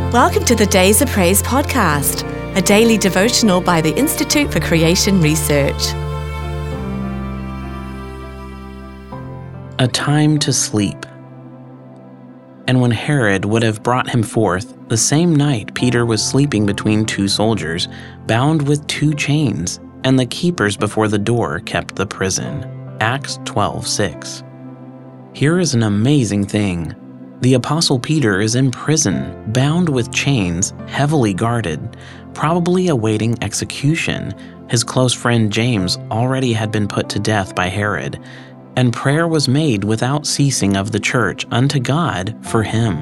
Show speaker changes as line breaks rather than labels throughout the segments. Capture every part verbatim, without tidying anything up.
Welcome to the Days of Praise podcast, a daily devotional by the Institute for Creation Research.
A time to sleep. And when Herod would have brought him forth, the same night Peter was sleeping between two soldiers, bound with two chains, and the keepers before the door kept the prison. Acts twelve six. Here is an amazing thing. The Apostle Peter is in prison, bound with chains, heavily guarded, probably awaiting execution. His close friend James already had been put to death by Herod, and prayer was made without ceasing of the church unto God for him.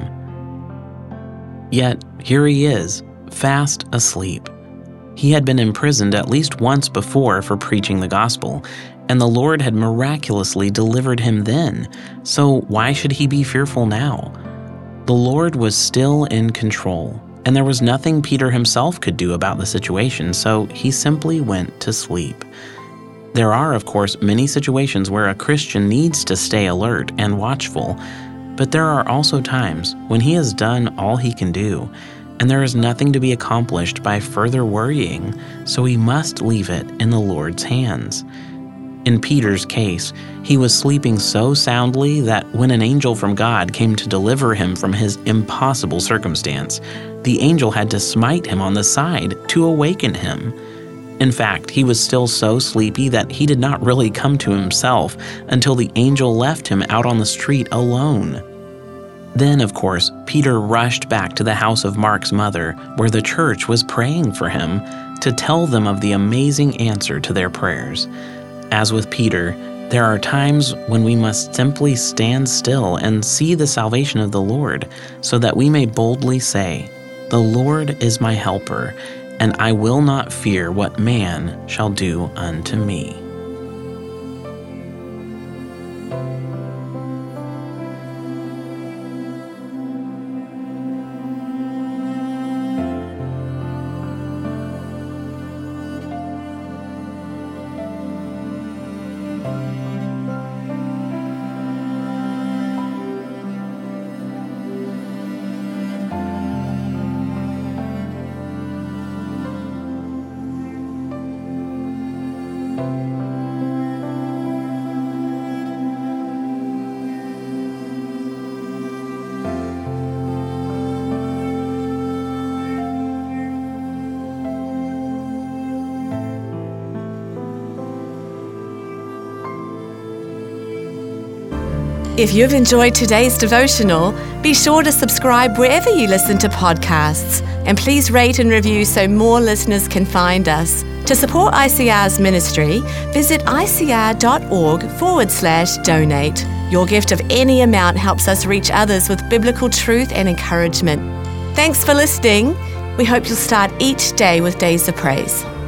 Yet here he is, fast asleep. He had been imprisoned at least once before for preaching the gospel, and the Lord had miraculously delivered him then, so why should he be fearful now? The Lord was still in control, and there was nothing Peter himself could do about the situation, so he simply went to sleep. There are, of course, many situations where a Christian needs to stay alert and watchful, but there are also times when he has done all he can do, and there is nothing to be accomplished by further worrying, so he must leave it in the Lord's hands. In Peter's case, he was sleeping so soundly that when an angel from God came to deliver him from his impossible circumstance, the angel had to smite him on the side to awaken him. In fact, he was still so sleepy that he did not really come to himself until the angel left him out on the street alone. Then, of course, Peter rushed back to the house of Mark's mother, where the church was praying for him, to tell them of the amazing answer to their prayers. As with Peter, there are times when we must simply stand still and see the salvation of the Lord, so that we may boldly say, "The Lord is my helper, and I will not fear what man shall do unto me."
If you've enjoyed today's devotional, be sure to subscribe wherever you listen to podcasts, and please rate and review so more listeners can find us. To support I C R's ministry, visit icr.org forward slash donate. Your gift of any amount helps us reach others with biblical truth and encouragement. Thanks for listening. We hope you'll start each day with Days of Praise.